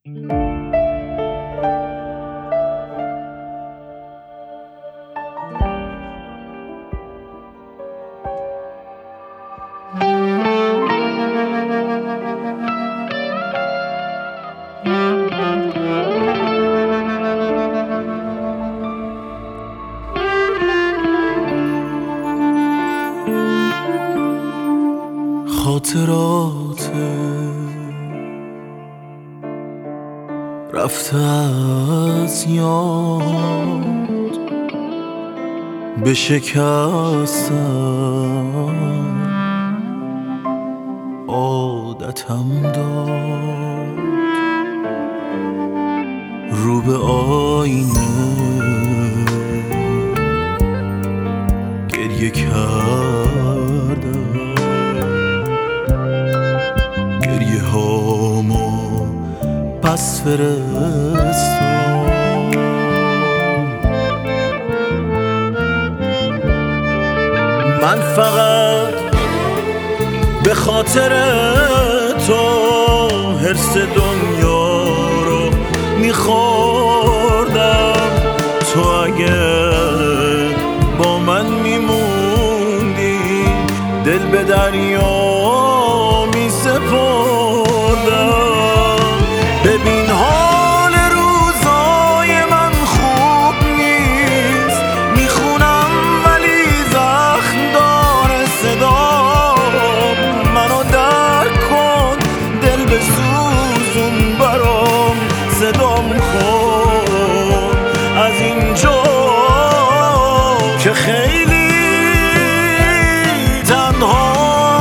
خاطرات رفته از یاد بشکستم عادتم داد رو به آینه گریه کردم گریه هامو پس فرستم من فقط به خاطر تو حرص دنیا رو میخوردم تو اگه با من میموندی دل به دریا میسپردم ببین حال روزای من خوب نیست میخونم ولی زخم داره صدام منو درک کن دل بسوزون برام صدام کن از اینجا که خیلی تنها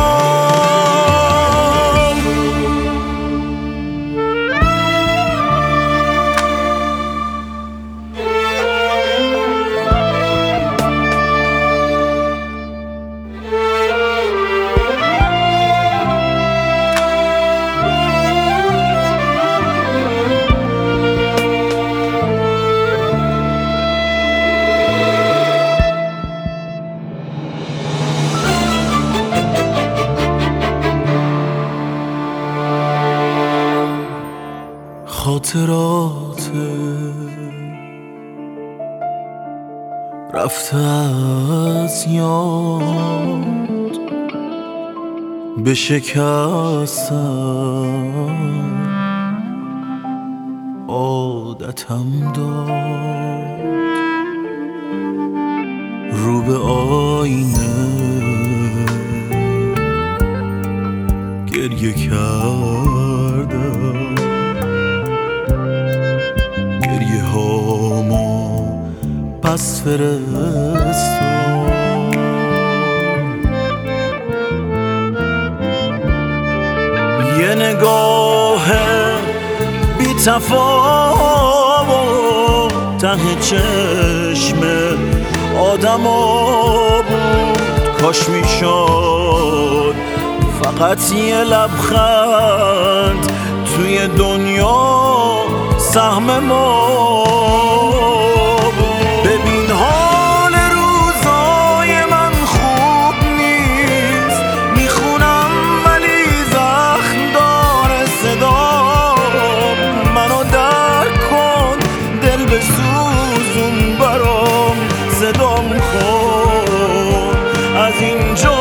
خاطرات رفته از یاد بشکستم عادتم داد رو به آینه گریه کردم گریه هامو پس فرستم یه نگاه بی تفاوت ته چشم آدما بود کاش میشد فقط یه لبخند توی دنیا سهم ما بود ببین حال روزای من خوب نیست میخونم ولی زخم داره صدام منو درک کن دل بسوزون برام صدام کن از اینجا